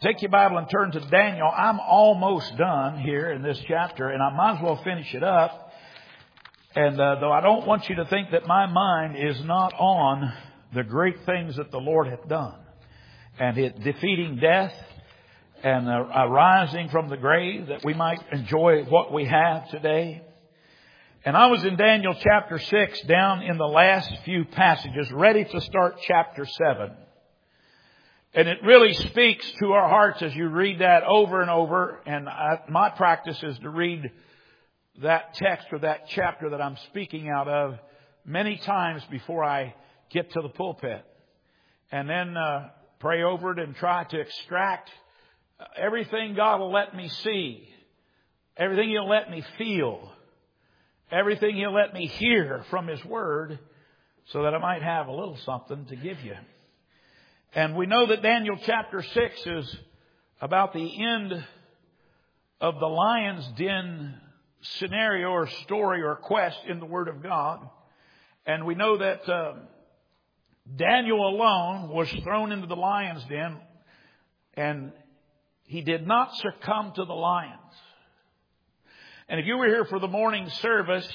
Take your Bible and turn to Daniel. I'm almost done here in this chapter, and I might as well finish it up. And though I don't want you to think that my mind is not on the great things that the Lord hath done, and it defeating death and arising from the grave, that we might enjoy what we have today. And I was in Daniel chapter 6, down in the last few passages, ready to start chapter 7. And it really speaks to our hearts as you read that over and over. And my practice is to read that text or that chapter that I'm speaking out of many times before I get to the pulpit. And then pray over it and try to extract everything God will let me see, everything He'll let me feel, everything He'll let me hear from His Word, so that I might have a little something to give you. And we know that Daniel chapter 6 is about the end of the lion's den scenario or story or quest in the Word of God. And we know that Daniel alone was thrown into the lion's den, and he did not succumb to the lions. And if you were here for the morning service,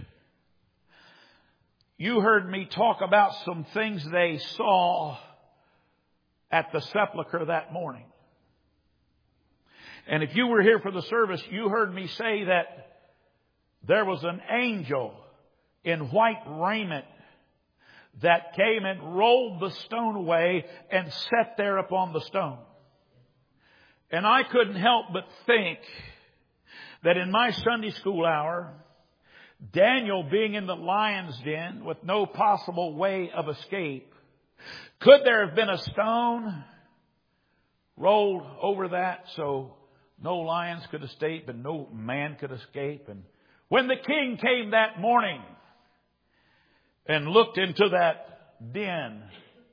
you heard me talk about some things they saw at the sepulcher that morning. And if you were here for the service, you heard me say that there was an angel in white raiment that came and rolled the stone away and sat there upon the stone. And I couldn't help but think that in my Sunday school hour, Daniel being in the lion's den with no possible way of escape, could there have been a stone rolled over that so no lions could escape and no man could escape? And when the king came that morning and looked into that den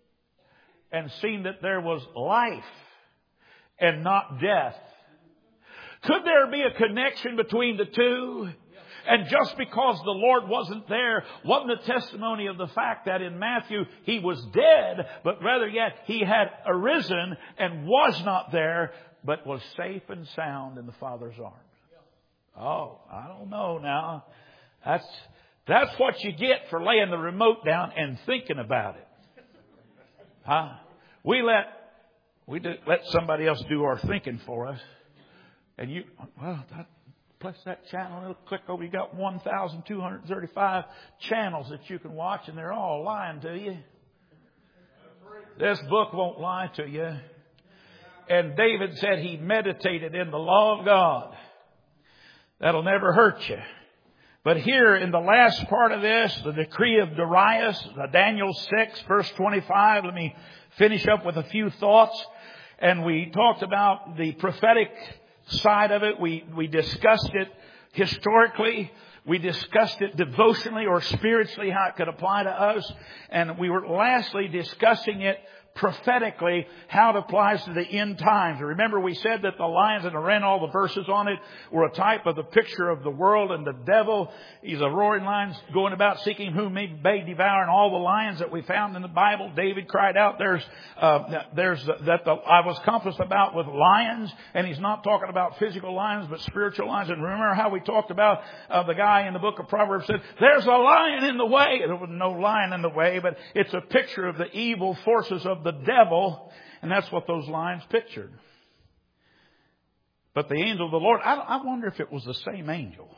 and seen that there was life and not death, could there be a connection between the two? And just because the Lord wasn't there, wasn't a testimony of the fact that in Matthew he was dead, but rather yet he had arisen and was not there, but was safe and sound in the Father's arms. Oh, I don't know now. That's what you get for laying the remote down and thinking about it. Huh? We let somebody else do our thinking for us. And press that channel, it'll click over. You got 1,235 channels that you can watch, and they're all lying to you. This book won't lie to you. And David said he meditated in the law of God. That'll never hurt you. But here in the last part of this, the decree of Darius, Daniel 6, verse 25, let me finish up with a few thoughts. And we talked about the prophetic side of it. We discussed it historically. We discussed it devotionally or spiritually, how it could apply to us. And we were lastly discussing it prophetically, how it applies to the end times. Remember, we said that the lions, and I ran all the verses on it, were a type of the picture of the world and the devil. He's a roaring lion going about seeking whom he may devour. And all the lions that we found in the Bible, David cried out, I was compassed about with lions. And he's not talking about physical lions, but spiritual lions. And remember how we talked about the guy in the book of Proverbs said, there's a lion in the way. There was no lion in the way, but it's a picture of the evil forces of the devil, and that's what those lions pictured. But the angel of the Lord, I wonder if it was the same angel.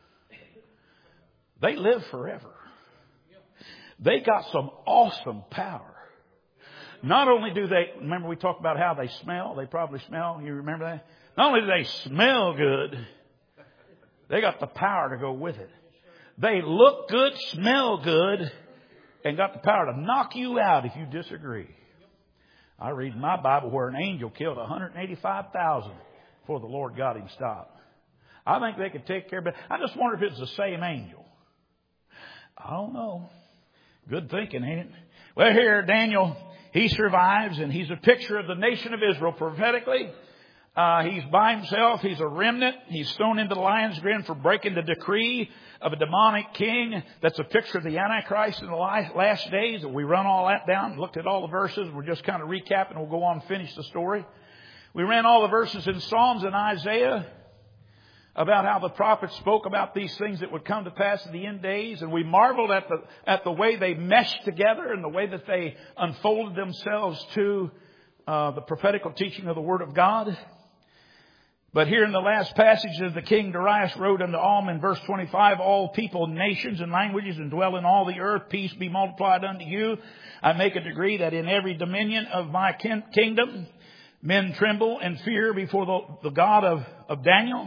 They live forever. They got some awesome power. Not only do they, remember we talked about how they smell, they probably smell, you remember that? Not only do they smell good, they got the power to go with it. They look good, smell good, and got the power to knock you out if you disagree. I read in my Bible where an angel killed 185,000 before the Lord got him stopped. I think they could take care of it. I just wonder if it's the same angel. I don't know. Good thinking, ain't it? Well, here, Daniel, he survives, and he's a picture of the nation of Israel prophetically. He's by himself. He's a remnant. He's thrown into the lion's den for breaking the decree of a demonic king. That's a picture of the Antichrist in the last days. We run all that down, looked at all the verses. We're just kind of recapping. We'll go on and finish the story. We ran all the verses in Psalms and Isaiah about how the prophets spoke about these things that would come to pass in the end days. And we marveled at the way they meshed together and the way that they unfolded themselves to the prophetical teaching of the Word of God. But here in the last passage of the King Darius wrote unto all in verse 25, all people, nations, and languages, and dwell in all the earth, peace be multiplied unto you. I make a decree that in every dominion of my kingdom, men tremble and fear before the God of Daniel.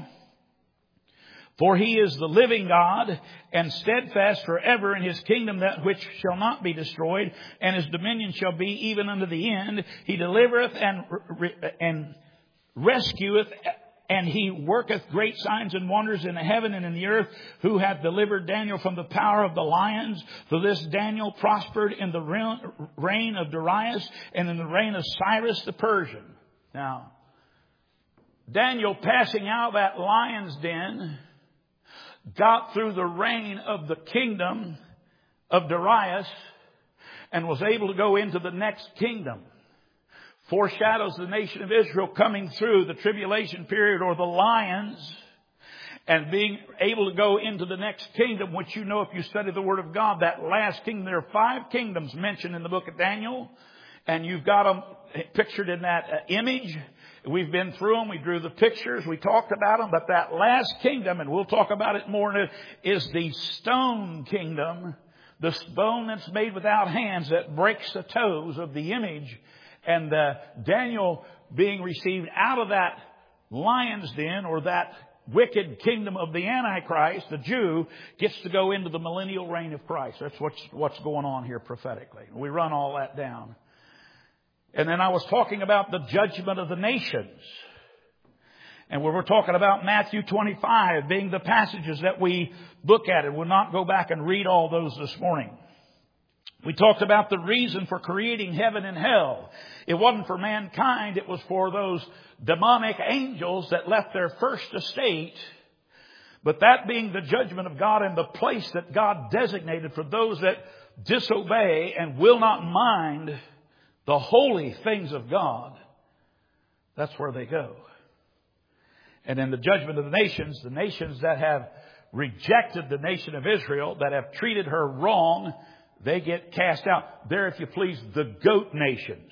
For he is the living God, and steadfast forever in his kingdom, that which shall not be destroyed, and his dominion shall be even unto the end. He delivereth and rescueth, and he worketh great signs and wonders in the heaven and in the earth, who hath delivered Daniel from the power of the lions. For this Daniel prospered in the reign of Darius and in the reign of Cyrus the Persian. Now, Daniel passing out of that lion's den got through the reign of the kingdom of Darius and was able to go into the next kingdom. Foreshadows the nation of Israel coming through the tribulation period or the lions and being able to go into the next kingdom, which you know if you study the Word of God, that last kingdom. There are 5 kingdoms mentioned in the book of Daniel, and you've got them pictured in that image. We've been through them. We drew the pictures. We talked about them. But that last kingdom, and we'll talk about it more, is the stone kingdom. The stone that's made without hands that breaks the toes of the image. And Daniel being received out of that lion's den or that wicked kingdom of the Antichrist, the Jew, gets to go into the millennial reign of Christ. That's what's going on here prophetically. We run all that down. And then I was talking about the judgment of the nations. And we were talking about Matthew 25 being the passages that we look at. And we'll not go back and read all those this morning. We talked about the reason for creating heaven and hell. It wasn't for mankind. It was for those demonic angels that left their first estate. But that being the judgment of God and the place that God designated for those that disobey and will not mind the holy things of God, that's where they go. And in the judgment of the nations that have rejected the nation of Israel, that have treated her wrong, they get cast out. There, if you please, the goat nations.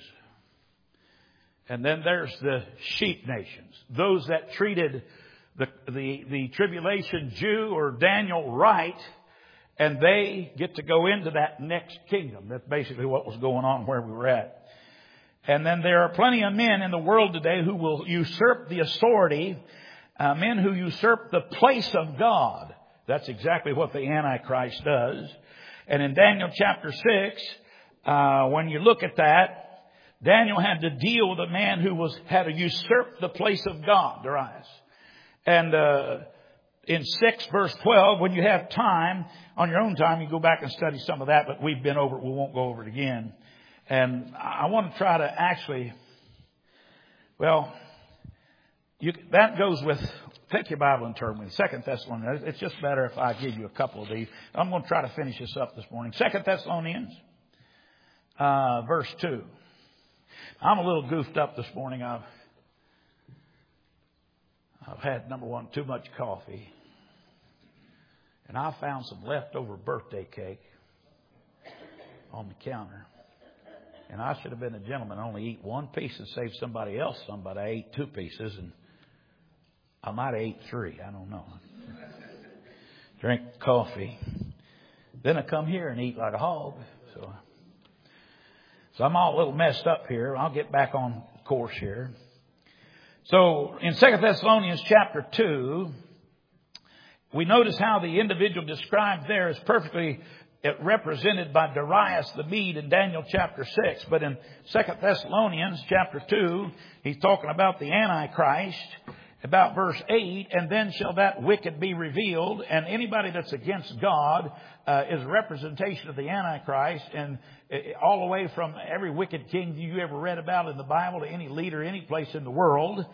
And then there's the sheep nations. Those that treated the tribulation Jew or Daniel right, and they get to go into that next kingdom. That's basically what was going on where we were at. And then there are plenty of men in the world today who will usurp the authority, men who usurp the place of God. That's exactly what the Antichrist does. And in Daniel chapter 6, when you look at that, Daniel had to deal with a man who had usurped the place of God, Darius. And in 6 verse 12, when you have time, on your own time, you go back and study some of that, but we've been over it. We won't go over it again. And I want to try to actually, that goes with, take your Bible and turn with 2 Thessalonians. It's just better if I give you a couple of these. I'm going to try to finish this up this morning. 2 Thessalonians, verse 2. I'm a little goofed up this morning. I've had, number one, too much coffee. And I found some leftover birthday cake on the counter. And I should have been a gentleman, only eat one piece and save somebody else some, but I ate 2 pieces and I might have ate 3. I don't know. Drink coffee. Then I come here and eat like a hog. So I'm all a little messed up here. I'll get back on course here. So in 2 Thessalonians chapter 2, we notice how the individual described there is perfectly represented by Darius the Mede in Daniel chapter 6. But in 2 Thessalonians chapter 2, he's talking about the Antichrist, about verse 8, and then shall that wicked be revealed. And anybody that's against God is a representation of the Antichrist. And all the way from every wicked king you ever read about in the Bible to any leader, any place in the world.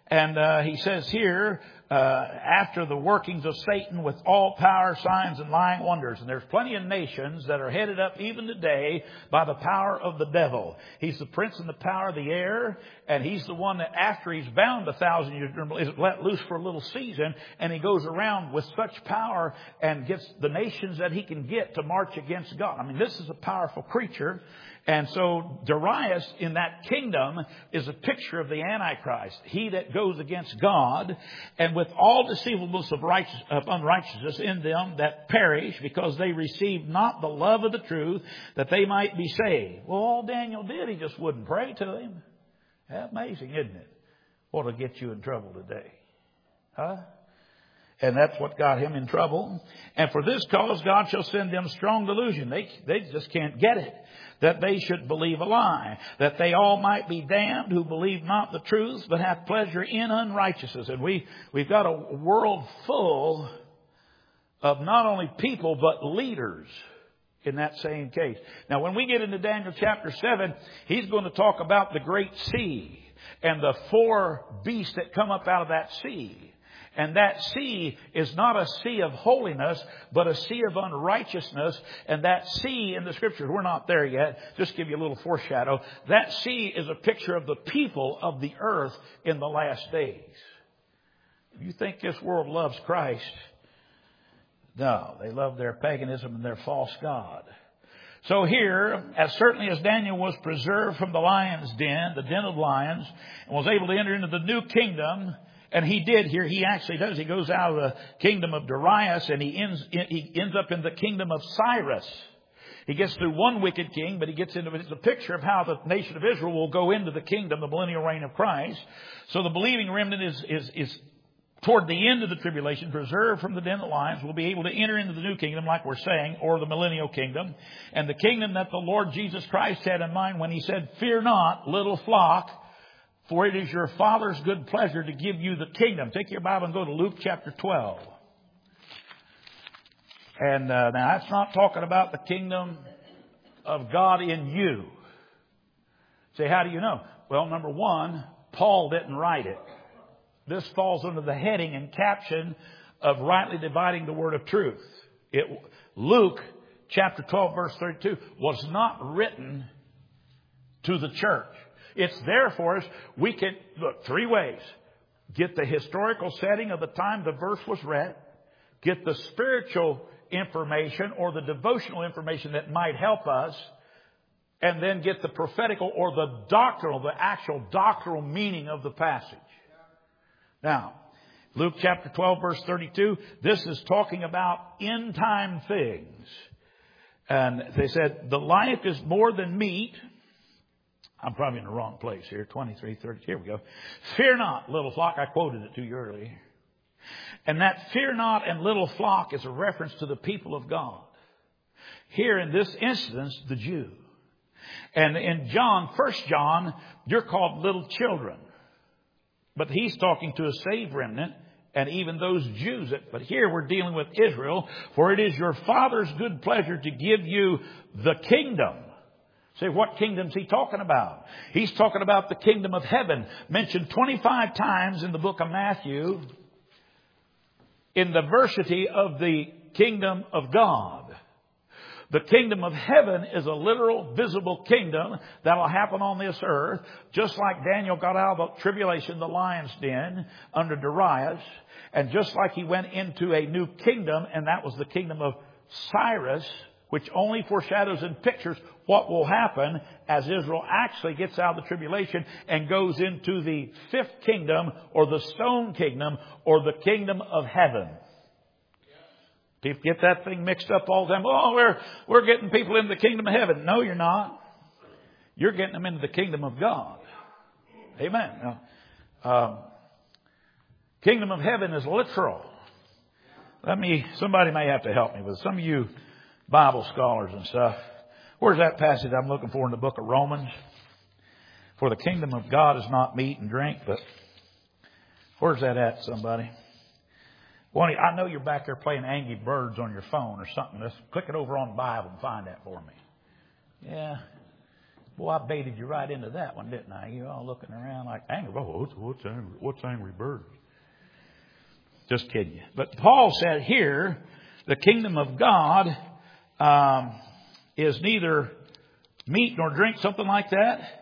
And he says here, after the workings of Satan with all power, signs, and lying wonders. And there's plenty of nations that are headed up even today by the power of the devil. He's the prince and the power of the air. And he's the one that after he's bound 1,000 years is let loose for a little season. And he goes around with such power and gets the nations that he can get to march against God. I mean, this is a powerful creature. And so Darius in that kingdom is a picture of the Antichrist. He that goes against God, and with all deceivableness of unrighteousness in them that perish, because they received not the love of the truth, that they might be saved. Well, all Daniel did, he just wouldn't pray to him. That's amazing, isn't it? What'll get you in trouble today? Huh? And that's what got him in trouble. And for this cause God shall send them strong delusion. They just can't get it. That they should believe a lie. That they all might be damned who believe not the truth, but have pleasure in unrighteousness. And we've got a world full of not only people, but leaders in that same case. Now, when we get into Daniel chapter 7, he's going to talk about the great sea and the 4 beasts that come up out of that sea. And that sea is not a sea of holiness, but a sea of unrighteousness. And that sea in the Scriptures, we're not there yet, just give you a little foreshadow. That sea is a picture of the people of the earth in the last days. You think this world loves Christ? No, they love their paganism and their false god. So here, as certainly as Daniel was preserved from the lion's den, the den of lions, and was able to enter into the new kingdom. And he did here. He actually does. He goes out of the kingdom of Darius and he ends up in the kingdom of Cyrus. He gets through one wicked king, but he gets into it. It's a picture of how the nation of Israel will go into the kingdom, the millennial reign of Christ. So the believing remnant is toward the end of the tribulation, preserved from the den of lions, will be able to enter into the new kingdom, like we're saying, or the millennial kingdom. And the kingdom that the Lord Jesus Christ had in mind when he said, "Fear not, little flock, for it is your Father's good pleasure to give you the kingdom." Take your Bible and go to Luke chapter 12. And now that's not talking about the kingdom of God in you. Say, how do you know? Well, number one, Paul didn't write it. This falls under the heading and caption of rightly dividing the word of truth. Luke chapter 12 verse 32 was not written to the church. It's there for us. We can, look, 3 ways. Get the historical setting of the time the verse was read. Get the spiritual information or the devotional information that might help us. And then get the prophetical or the doctrinal, the actual doctrinal meaning of the passage. Now, Luke chapter 12 verse 32, this is talking about end time things. And they said, the life is more than meat. I'm probably in the wrong place here. 23, 30. Here we go. Fear not, little flock. I quoted it to you earlier. And that fear not and little flock is a reference to the people of God. Here in this instance, the Jew. And in John, 1 John, you're called little children. But he's talking to a saved remnant and even those Jews. But here we're dealing with Israel. For it is your Father's good pleasure to give you the kingdom. Say, what kingdom's he talking about? He's talking about the kingdom of heaven, mentioned 25 times in the book of Matthew, in the versity of the kingdom of God. The kingdom of heaven is a literal, visible kingdom that will happen on this earth, just like Daniel got out of the tribulation, the lion's den, under Darius, and just like he went into a new kingdom, and that was the kingdom of Cyrus, which only foreshadows and pictures what will happen as Israel actually gets out of the tribulation and goes into the 5th kingdom or the stone kingdom or the kingdom of heaven. People get that thing mixed up all the time. Oh, we're getting people into the kingdom of heaven. No, you're not. You're getting them into the kingdom of God. Amen. Now, kingdom of heaven is literal. Somebody may have to help me with some of you Bible scholars and stuff. Where's that passage I'm looking for in the book of Romans? For the kingdom of God is not meat and drink, but where's that at, somebody? Well, I know you're back there playing Angry Birds on your phone or something. Let's click it over on the Bible and find that for me. Yeah. Boy, I baited you right into that one, didn't I? You're all looking around like, Angry Birds? What's Angry Birds? Just kidding you. But Paul said here, the kingdom of God is neither meat nor drink, something like that.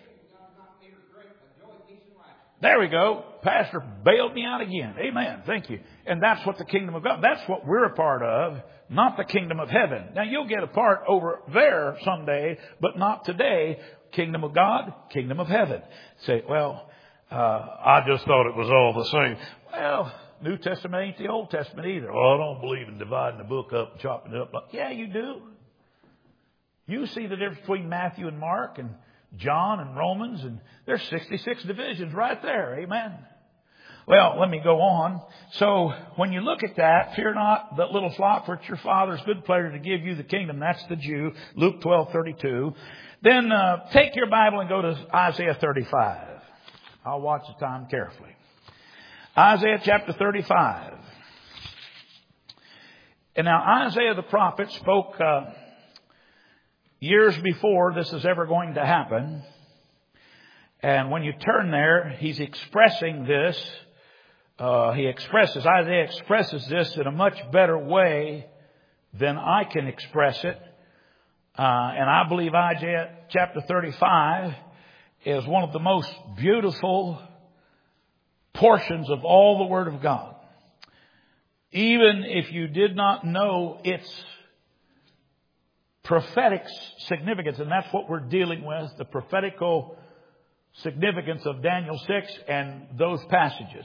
There we go. Pastor bailed me out again. Amen. Thank you. And that's what the kingdom of God, that's what we're a part of, not the kingdom of heaven. Now you'll get a part over there someday, but not today. Kingdom of God, kingdom of heaven. Say, well, I just thought it was all the same. Well, New Testament ain't the Old Testament either. Oh, I don't believe in dividing the book up and chopping it up. Yeah, you do. You see the difference between Matthew and Mark and John and Romans, and there's 66 divisions right there. Amen. Well, let me go on. So when you look at that, fear not that little flock, for it's your Father's good pleasure to give you the kingdom. That's the Jew. Luke 12:32. Then take your Bible and go to Isaiah 35. I'll watch the time carefully. Isaiah chapter 35. And now Isaiah the prophet spoke years before this is ever going to happen. And when you turn there, he's expressing this. Isaiah expresses this in a much better way than I can express it. And I believe Isaiah chapter 35 is one of the most beautiful portions of all the Word of God. Even if you did not know its prophetic significance, and that's what we're dealing with, the prophetical significance of Daniel 6 and those passages.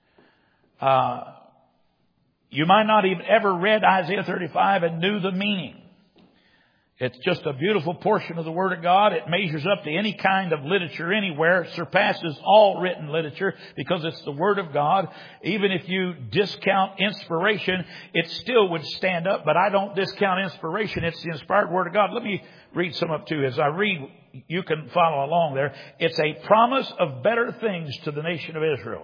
You might not even ever read Isaiah 35 and knew the meaning. It's just a beautiful portion of the Word of God. It measures up to any kind of literature anywhere. It surpasses all written literature because it's the Word of God. Even if you discount inspiration, it still would stand up. But I don't discount inspiration. It's the inspired Word of God. Let me read some up too. As I read, you can follow along there. It's a promise of better things to the nation of Israel.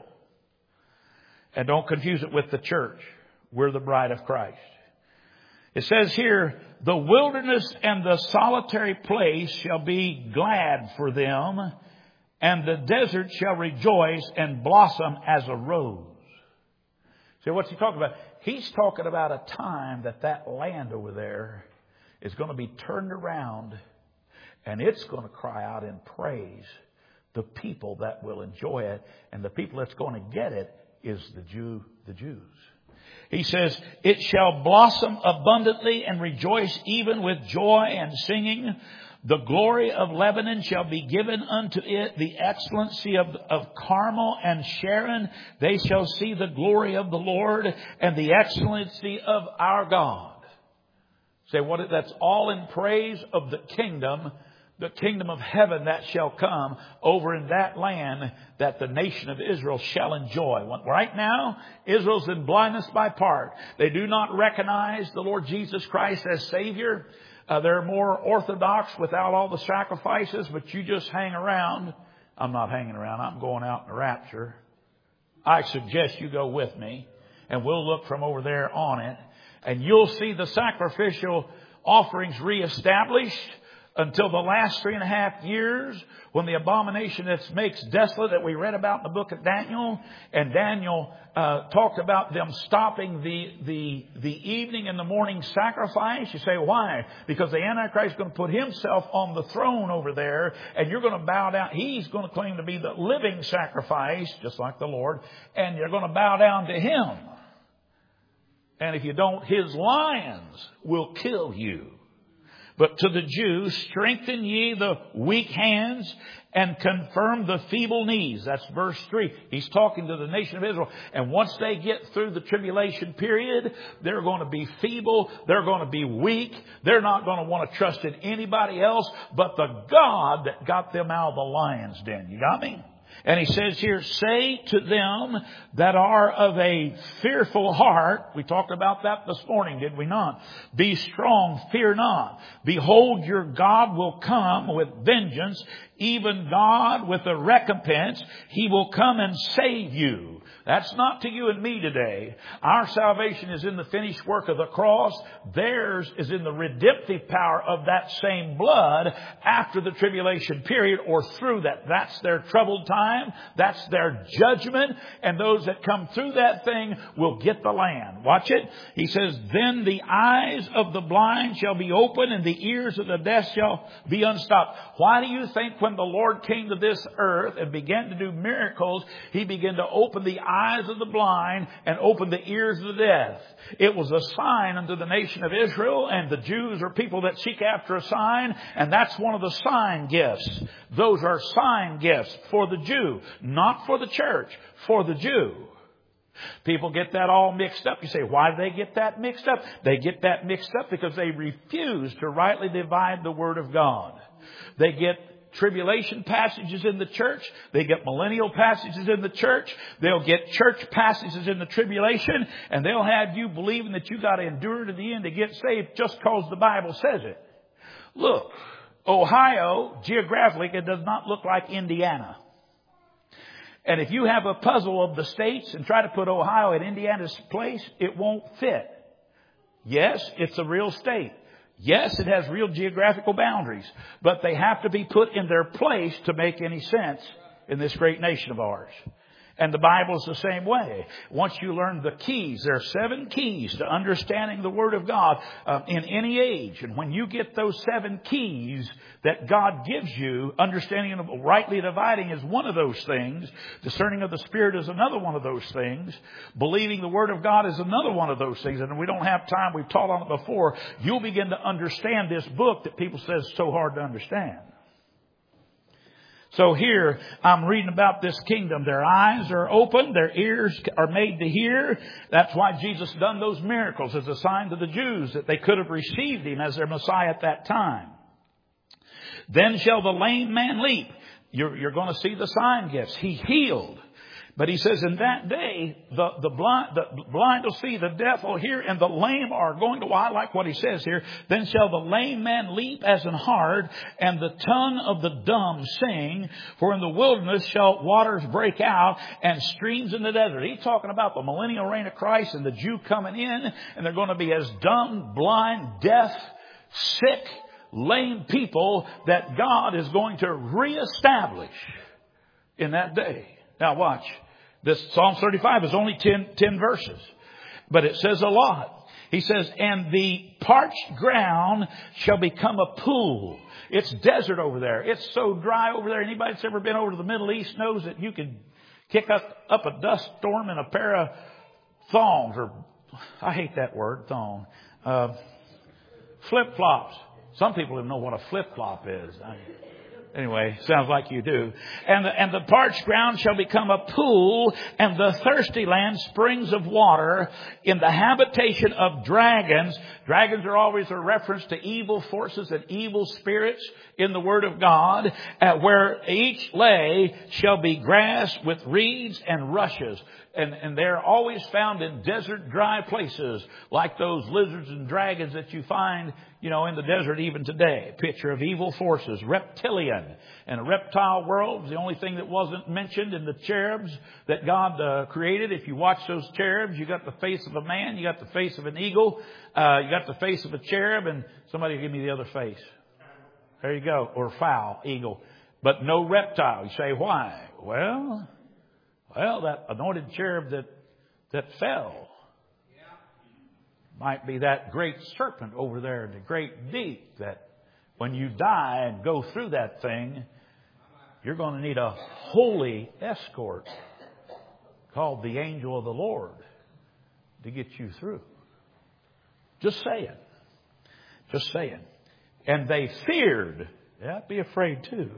And don't confuse it with the church. We're the bride of Christ. It says here, the wilderness and the solitary place shall be glad for them, and the desert shall rejoice and blossom as a rose. See, what's he talking about? He's talking about a time that land over there is going to be turned around, and it's going to cry out in praise. The people that will enjoy it, and the people that's going to get it is the Jews. He says, it shall blossom abundantly and rejoice even with joy and singing. The glory of Lebanon shall be given unto it, the excellency of Carmel and Sharon. They shall see the glory of the Lord and the excellency of our God. Say what? That's all in praise of the kingdom of heaven that shall come over in that land that the nation of Israel shall enjoy. Right now, Israel's in blindness by part. They do not recognize the Lord Jesus Christ as Savior. They're more orthodox without all the sacrifices, but you just hang around. I'm not hanging around. I'm going out in the rapture. I suggest you go with me, and we'll look from over there on it, and you'll see the sacrificial offerings reestablished until the last 3.5 years, when the abomination that makes desolate that we read about in the book of Daniel, and Daniel talked about them stopping the evening and the morning sacrifice. You say, why? Because the Antichrist is going to put himself on the throne over there, and you're going to bow down. He's going to claim to be the living sacrifice, just like the Lord, and you're going to bow down to him. And if you don't, his lions will kill you. But to the Jews, strengthen ye the weak hands and confirm the feeble knees. That's verse 3. He's talking to the nation of Israel. And once they get through the tribulation period, they're going to be feeble. They're going to be weak. They're not going to want to trust in anybody else but the God that got them out of the lion's den. You got me? And he says here, say to them that are of a fearful heart. We talked about that this morning, did we not? Be strong, fear not. Behold, your God will come with vengeance. even God with a recompense. He will come and save you. That's not to you and me today. Our salvation is in the finished work of the cross. Theirs is in the redemptive power of that same blood after the tribulation period or through that. That's their troubled time. That's their judgment. And those that come through that thing will get the land. Watch it. He says, then the eyes of the blind shall be open and the ears of the deaf shall be unstopped. Why do you think when the Lord came to this earth and began to do miracles, He began to open the eyes of the blind and open the ears of the deaf? It was a sign unto the nation of Israel, and the Jews are people that seek after a sign, and that's one of the sign gifts. Those are sign gifts for the Jew, not for the church, for the Jew. People get that all mixed up. You say, why do they get that mixed up? They get that mixed up because they refuse to rightly divide the Word of God. They get tribulation passages in the church. They get millennial passages in the church. They'll get church passages in the tribulation. And they'll have you believing that you got to endure to the end to get saved just because the Bible says it. Look, Ohio, geographically, it does not look like Indiana. And if you have a puzzle of the states and try to put Ohio in Indiana's place, it won't fit. Yes, it's a real state. Yes, it has real geographical boundaries, but they have to be put in their place to make any sense in this great nation of ours. And the Bible's the same way. Once you learn the keys, there are 7 keys to understanding the Word of God in any age. And when you get those 7 keys that God gives you, understanding of rightly dividing is one of those things. Discerning of the Spirit is another one of those things. Believing the Word of God is another one of those things. And we don't have time. We've taught on it before. You'll begin to understand this book that people say is so hard to understand. So here, I'm reading about this kingdom. Their eyes are open. Their ears are made to hear. That's why Jesus done those miracles as a sign to the Jews that they could have received Him as their Messiah at that time. Then shall the lame man leap. You're going to see the sign gifts. He healed. But He says in that day, the blind will see, the deaf will hear, and the lame are going to, I like what He says here, then shall the lame man leap as an hart, and the tongue of the dumb sing, for in the wilderness shall waters break out, and streams in the desert. He's talking about the millennial reign of Christ and the Jew coming in, and they're going to be as dumb, blind, deaf, sick, lame people that God is going to reestablish in that day. Now watch. This Psalm 35 is only 10 verses, but it says a lot. He says, and the parched ground shall become a pool. It's desert over there. It's so dry over there. Anybody that's ever been over to the Middle East knows that you can kick up a dust storm in a pair of thongs, or I hate that word, thong, flip-flops. Some people even know what a flip-flop is. Anyway, sounds like you do. And the parched ground shall become a pool, and the thirsty land springs of water. In the habitation of dragons. Dragons are always a reference to evil forces and evil spirits in the Word of God. Where each lay shall be grass with reeds and rushes. And they're always found in desert, dry places, like those lizards and dragons that you find, in the desert even today. Picture of evil forces, reptilian. And a reptile world was the only thing that wasn't mentioned in the cherubs that God created. If you watch those cherubs, you got the face of a man, you got the face of an eagle, you got the face of a cherub, and somebody give me the other face. There you go. Or fowl, eagle. But no reptile. You say, why? Well, that anointed cherub that fell might be that great serpent over there in the great deep, that when you die and go through that thing, you're going to need a holy escort called the angel of the Lord to get you through. Just saying. Just saying. And they feared. Yeah, be afraid too.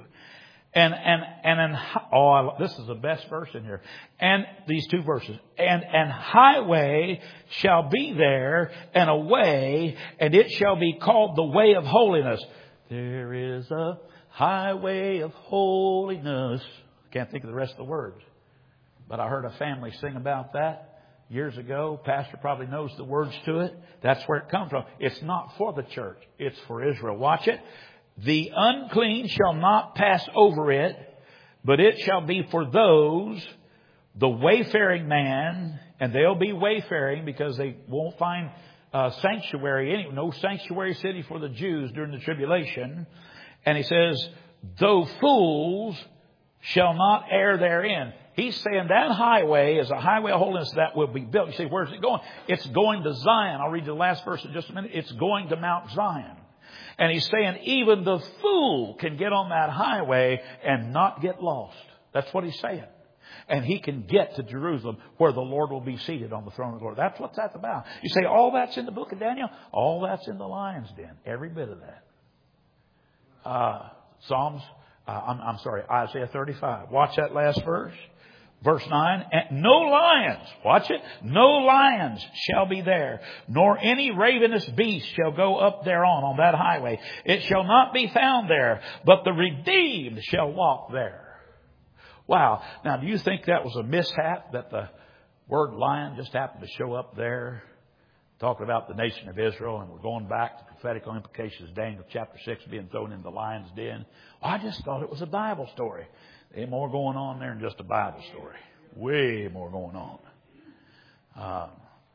This is the best verse in here. And these 2 verses. And highway shall be there, and a way, and it shall be called the way of holiness. There is a highway of holiness. Can't think of the rest of the words. But I heard a family sing about that years ago. Pastor probably knows the words to it. That's where it comes from. It's not for the church. It's for Israel. Watch it. The unclean shall not pass over it, but it shall be for those, the wayfaring man, and they'll be wayfaring because they won't find sanctuary, no sanctuary city for the Jews during the tribulation. And he says, though fools shall not err therein. He's saying that highway is a highway of holiness that will be built. You say, where's it going? It's going to Zion. I'll read the last verse in just a minute. It's going to Mount Zion. And he's saying even the fool can get on that highway and not get lost. That's what he's saying. And he can get to Jerusalem where the Lord will be seated on the throne of glory. That's what that's about. You say, all that's in the book of Daniel? All that's in the lion's den. Every bit of that. Isaiah 35. Watch that last verse. Verse 9, and no lions, watch it, no lions shall be there, nor any ravenous beast shall go up thereon on that highway. It shall not be found there, but the redeemed shall walk there. Wow. Now, do you think that was a mishap that the word lion just happened to show up there? Talking about the nation of Israel, and we're going back to prophetic implications, Daniel chapter 6 being thrown in the lion's den. I just thought it was a Bible story. There's more going on there than just a Bible story. Way more going on.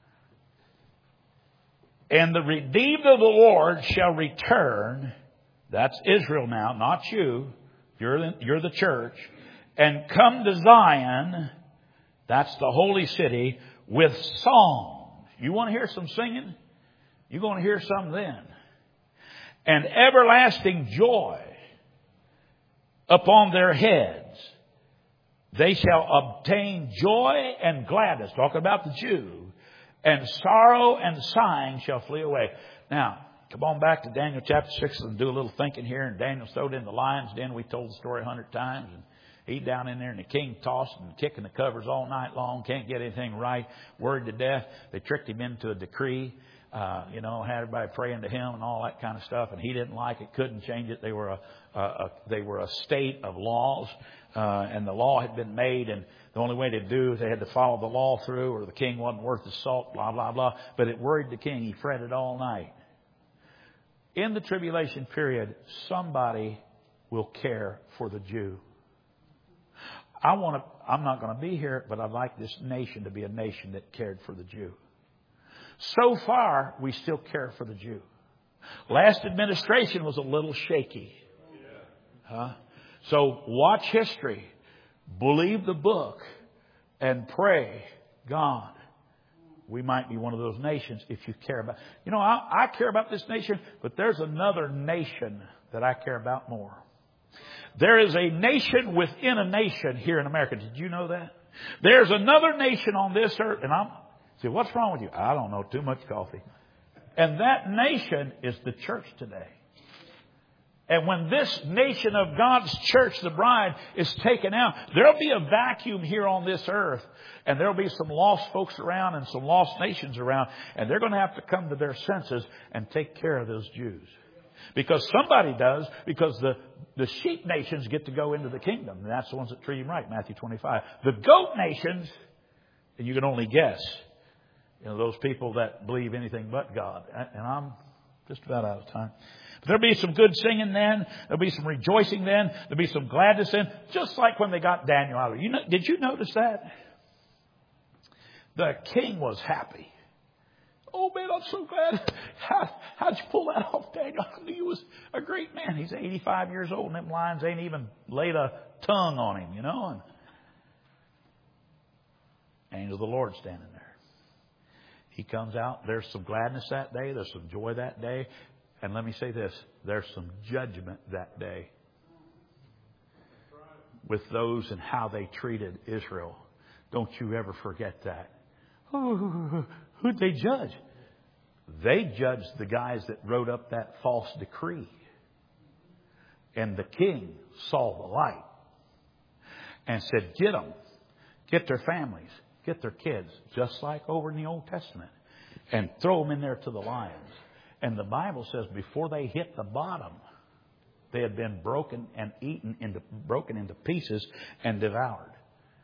And the redeemed of the Lord shall return. That's Israel now, not you. You're the church. And come to Zion. That's the holy city with songs. You want to hear some singing? You're going to hear some then. And everlasting joy upon their heads. They shall obtain joy and gladness. Talking about the Jew. And sorrow and sighing shall flee away. Now, come on back to Daniel chapter 6 and do a little thinking here. And Daniel's thrown in the lion's den. We told the story 100 times. And he's down in there and the king tossed and kicking the covers all night long. Can't get anything right. Worried to death. They tricked him into a decree. Had everybody praying to him and all that kind of stuff. And he didn't like it. Couldn't change it. They were a state of laws. And the law had been made, and the only way to do it, they had to follow the law through, or the king wasn't worth the salt, blah, blah, blah. But it worried the king. He fretted all night. In the tribulation period, somebody will care for the Jew. I'm not going to be here, but I'd like this nation to be a nation that cared for the Jew. So far, we still care for the Jew. Last administration was a little shaky. So watch history, believe the book, and pray, God, we might be one of those nations if you care about. I care about this nation, but there's another nation that I care about more. There is a nation within a nation here in America. Did you know that? There's another nation on this earth, and what's wrong with you? I don't know, too much coffee. And that nation is the church today. And when this nation of God's church, the bride, is taken out, there'll be a vacuum here on this earth. And there'll be some lost folks around and some lost nations around. And they're going to have to come to their senses and take care of those Jews. Because somebody does. Because the sheep nations get to go into the kingdom. And that's the ones that treat him right, Matthew 25. The goat nations, and you can only guess, those people that believe anything but God. And I'm just about out of time. There'll be some good singing then. There'll be some rejoicing then. There'll be some gladness then. Just like when they got Daniel out of it. Did you notice that? The king was happy. Oh man, I'm so glad. How'd you pull that off, Daniel? I knew you was a great man. He's 85 years old and them lions ain't even laid a tongue on him, And angel of the Lord standing there. He comes out. There's some gladness that day. There's some joy that day. And let me say this, there's some judgment that day with those and how they treated Israel. Don't you ever forget that. Who'd they judge? They judged the guys that wrote up that false decree. And the king saw the light and said, get them, get their families, get their kids, just like over in the Old Testament, and throw them in there to the lions. And the Bible says before they hit the bottom, they had been broken and broken into pieces and devoured.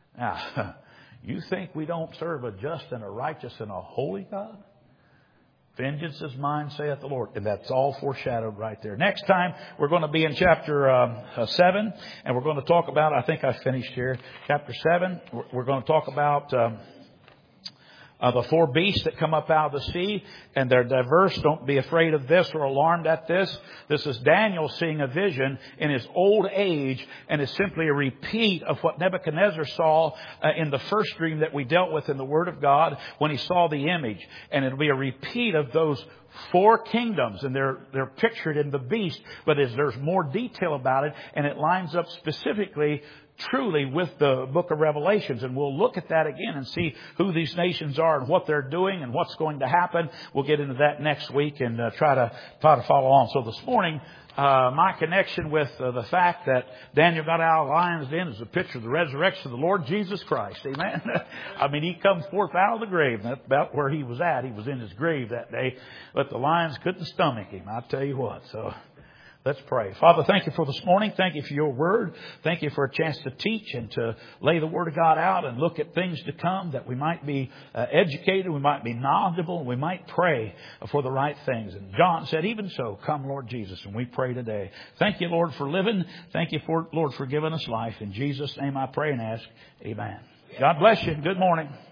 Now, you think we don't serve a just and a righteous and a holy God? Vengeance is mine, saith the Lord. And that's all foreshadowed right there. Next time, we're going to be in chapter 7. And we're going to talk about, I think I finished here, chapter 7. We're going to talk about the 4 beasts that come up out of the sea, and they're diverse. Don't be afraid of this or alarmed at this. This is Daniel seeing a vision in his old age, and is simply a repeat of what Nebuchadnezzar saw in the first dream that we dealt with in the Word of God when he saw the image. And it'll be a repeat of those 4 kingdoms, and they're pictured in the beast, but there's more detail about it, and it lines up specifically truly with the book of Revelations. And we'll look at that again and see who these nations are and what they're doing and what's going to happen. We'll get into that next week and try to follow on. So this morning, my connection with the fact that Daniel got out of the lion's den is a picture of the resurrection of the Lord Jesus Christ. Amen. I mean, he comes forth out of the grave. That's about where he was at. He was in his grave that day, but the lions couldn't stomach him. I'll tell you what. So let's pray. Father, thank you for this morning. Thank you for your word. Thank you for a chance to teach and to lay the word of God out and look at things to come, that we might be educated, we might be knowledgeable, and we might pray for the right things. And John said, even so, come Lord Jesus. And we pray today. Thank you, Lord, for living. Thank you, Lord, for giving us life. In Jesus' name I pray and ask. Amen. God bless you. Good morning.